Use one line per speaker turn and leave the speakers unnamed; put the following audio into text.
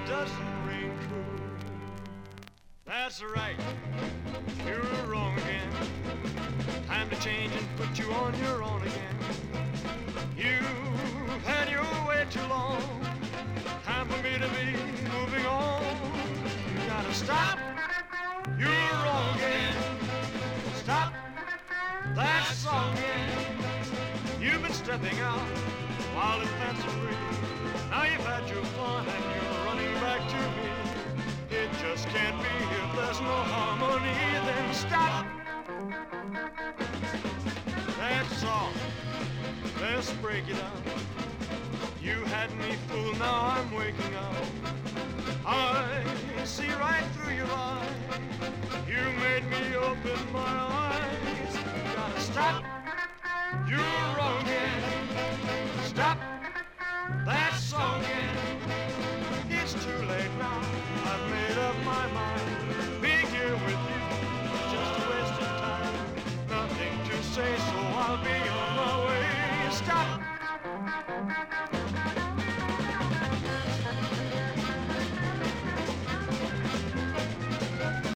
doesn't ring true. That's right, you're wrong again. Time to change and put you on your own again. You've had your way too long. Time for me to be moving on. You gotta stop, you're wrong again. Stop that song again. You've been stepping out while it's fancy free. Now you've had your fun and you're running back to me. It just can't be if there's no harmony. Then stop that song. Let's break it up. You had me fooled, now I'm waking up. I see right through your eyes. You made me open my eyes. You gotta stop. You're wrong again. Stop that song again. It's too late now. I've made up my mind. Being here with you is just a waste of time. Nothing to say, so I'll be on my way. Stop